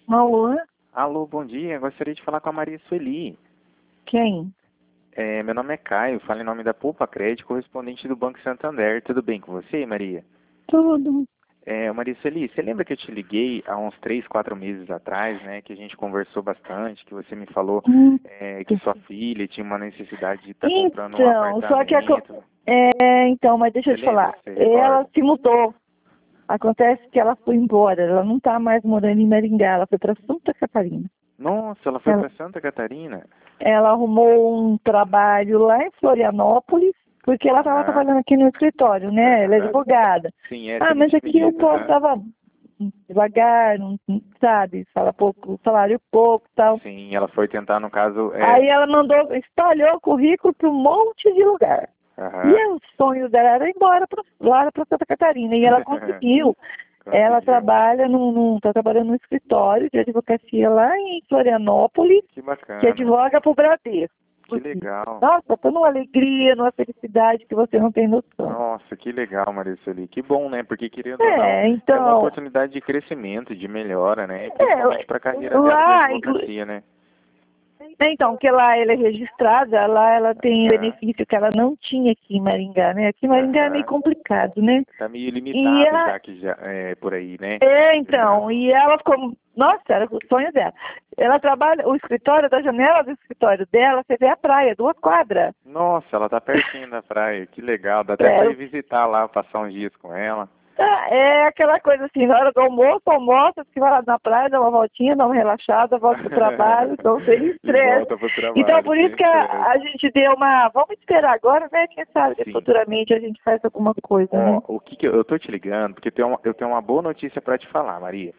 Alô? Alô, bom dia. Gostaria de falar com a Maria Sueli. Quem? Meu nome é Caio, falo em nome da Poupa Crédito, correspondente do Banco Santander. Tudo bem com você, Maria? Tudo. Maria Sueli, você lembra que eu te liguei há uns 3, 4 meses atrás, né? Que a gente conversou bastante, que você me falou Hum, que sua filha tinha uma necessidade de estar comprando um Então, só que apartamento. mas deixa Você eu te lembra? falar. Você Ela recorda? se mudou. Acontece que ela foi embora. Ela não está mais morando em Maringá. Ela foi para Santa Catarina. Nossa, ela foi Ela, para Santa Catarina? ela arrumou um trabalho lá em Florianópolis, porque ela estava Aham, trabalhando aqui no escritório, né? Ela é aham. advogada. Sim, Ah, você me mas tinha aqui o dito, povo aham. estava devagar, não sabe, fala pouco, salário pouco e tal. Sim, ela foi tentar, no caso, Aí ela espalhou o currículo para um monte de lugar. E aham. o sonho dela era ir embora lá para Santa Catarina. E ela conseguiu. Ela Conseguiu. trabalha tá trabalhando num escritório de advocacia lá em Florianópolis, Que que bacana. advoga para o Bradesco. Que legal. Nossa, tô numa alegria, numa felicidade que você não tem noção. Nossa, que legal, Maria Sueli. Que bom, né? Porque querendo ou não, é uma Então, oportunidade de crescimento, de melhora, né? Principalmente para a carreira dela de lá, advocacia, né? então, que lá ela é registrada, lá ela tem Aham, benefício que ela não tinha aqui em Maringá, né? Aqui em Maringá é meio aham. complicado, né? Tá meio E limitado ela, já que já é por aí, né? então, e ela ficou, nossa, era o sonho dela. Ela trabalha, o escritório, da janela do escritório dela, você vê a praia, 2 quadras. Nossa, ela tá pertinho da praia. Que legal. Dá até para É, ir visitar lá, passar uns dias com ela. é aquela coisa assim, na hora do almoço, almoça, que vai lá na praia, dá uma voltinha, dá uma relaxada, volta pro trabalho, então sem E estresse. volta pro Então, trabalho, por sem isso que estresse. a gente deu vamos esperar agora, né? Quem sabe que Sim. futuramente a gente faz alguma coisa, Ó, né? o que eu tô te ligando, porque eu tenho uma boa notícia para te falar, Maria.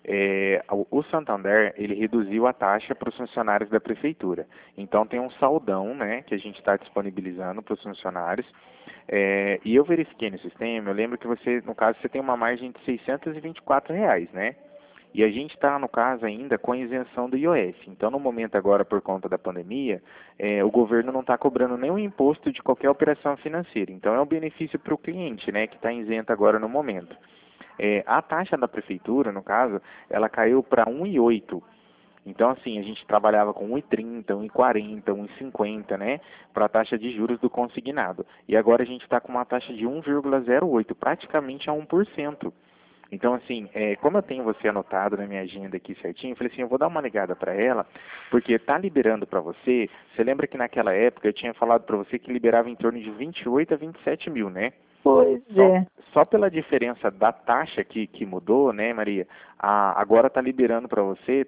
O Santander, ele reduziu a taxa para os funcionários da prefeitura. Então tem um saldão, né, que a gente está disponibilizando para os funcionários. E eu verifiquei no sistema, eu lembro que você, no caso, você tem uma margem de R$ 624, né? E a gente está, no caso, ainda com a isenção do IOF. Então, no momento agora, por conta da pandemia, o governo não está cobrando nenhum imposto de qualquer operação financeira. Então, é um benefício para o cliente, né, que está isento agora no momento. A taxa da prefeitura, no caso, ela caiu para 1,8. Então, assim, a gente trabalhava com 1,30, 1,40, 1,50, né, para a taxa de juros do consignado. E agora a gente está com uma taxa de 1,08, praticamente a 1%. Então, assim, como eu tenho você anotado na minha agenda aqui certinho, eu falei assim, eu vou dar uma ligada para ela, porque tá liberando para você. Você lembra que naquela época eu tinha falado para você que liberava em torno de 28 a 27 mil, né? Pois Só, é. só pela diferença da taxa que mudou, né, Maria? Agora está liberando para você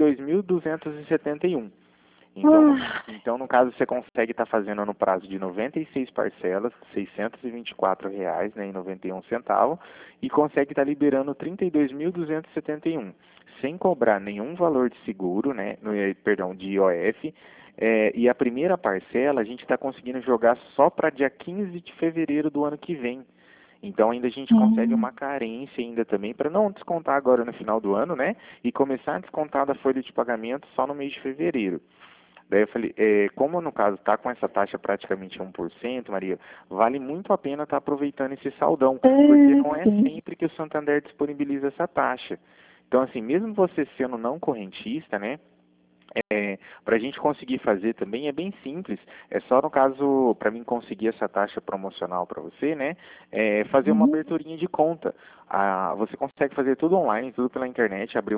32.271. Então, Ah, no caso, você consegue estar fazendo no prazo de 96 parcelas, R$ 624, né, e 91 centavos, e consegue estar liberando 32.271, sem cobrar nenhum valor de seguro, né, perdão, de IOF, e a primeira parcela a gente está conseguindo jogar só para dia 15 de fevereiro do ano que vem. Então ainda a gente consegue hum. uma carência ainda também para não descontar agora no final do ano, né? E começar a descontar da folha de pagamento só no mês de fevereiro. Daí eu falei, como no caso está com essa taxa praticamente 1%, Maria, vale muito a pena estar aproveitando esse saldão, porque não é Sim. sempre que o Santander disponibiliza essa taxa. Então, assim, mesmo você sendo não correntista, né, para a gente conseguir fazer também é bem simples. É só no caso, para mim conseguir essa taxa promocional para você, né? Fazer uma Uhum. aberturinha de conta. Você consegue fazer tudo online, tudo pela internet, abrir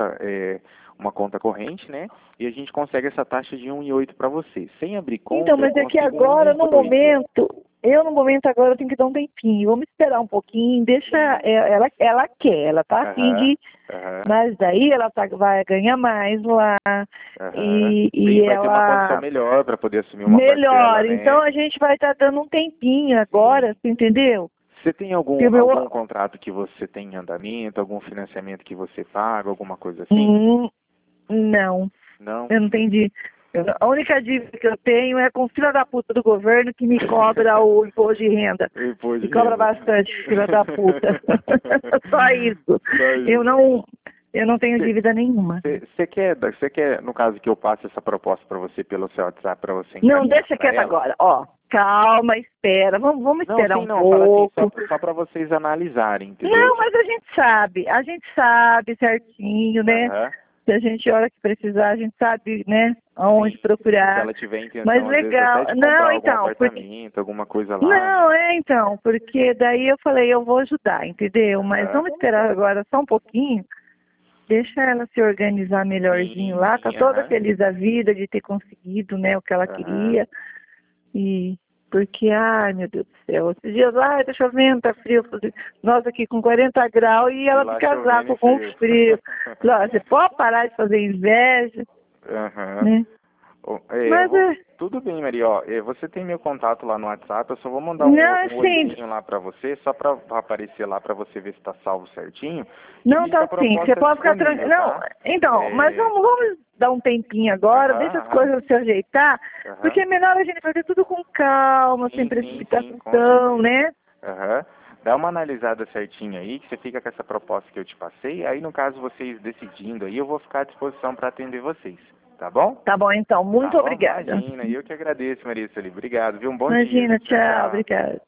uma conta corrente, né? E a gente consegue essa taxa de 1,8 para você. Sem abrir Então, conta, eu mas é que consigo agora, no 1,18. momento, no momento agora eu tenho que dar um tempinho. Vamos esperar um pouquinho, deixa Sim. ela quer, ela tá afim Aham. de, Aham. mas daí ela vai ganhar mais lá Aham. e Vai ter uma condição ela melhor para poder assumir uma parcela, melhor. né? Então a gente vai estar dando um tempinho agora, Sim. você entendeu? Você tem Que o algum contrato que você tem em andamento, algum financiamento que você paga, alguma coisa assim? não, Não? eu não entendi. A única dívida que eu tenho é com o filho da puta do governo que me cobra o imposto de renda. Imposto Me de cobra renda. bastante, filha da puta. Só isso. Só Eu isso. não, eu não tenho dívida nenhuma. Você quer, no caso, que eu passe essa proposta para você pelo seu WhatsApp, para você Não, encaminhar deixa para quieto ela? agora. Ó, calma, espera. Vamos Não, esperar sim, um não, fala assim, pouco. só para vocês analisarem, entendeu? Não, mas a gente sabe certinho, né? Aham. Se a gente, a hora que precisar, a gente sabe, né, aonde procurar. Se ela tiver intenção, Mas às legal. vezes, até de Não, comprar então, algum apartamento, alguma coisa lá. Não, então, porque daí eu falei, eu vou ajudar, entendeu? Mas vamos esperar agora só um pouquinho. Deixa ela se organizar melhorzinho lá, tá toda feliz da vida de ter conseguido, né, o que ela queria. E porque, ai meu Deus do céu, esses dias lá, tá chovendo, tá frio, nós aqui com 40 graus e ela de casaco com frio. Falei, você pode parar de fazer inveja, né? Mas tudo bem, Maria, ó, você tem meu contato lá no WhatsApp, eu só vou mandar um oizinho lá pra você, só pra aparecer lá pra você ver se tá salvo certinho. Não, tá sim, você pode ficar tranquilo. Não, então, mas vamos dar um tempinho agora, deixa as coisas se ajeitar, porque é melhor a gente fazer tudo com calma, sem precipitação, né? Dá uma analisada certinho aí, que você fica com essa proposta que eu te passei, aí no caso vocês decidindo aí, eu vou ficar à disposição para atender vocês, tá bom? Tá bom, então, muito obrigada. Imagina, eu que agradeço, Maria Sueli, obrigado, viu? Um bom dia. Imagina, tchau, obrigada.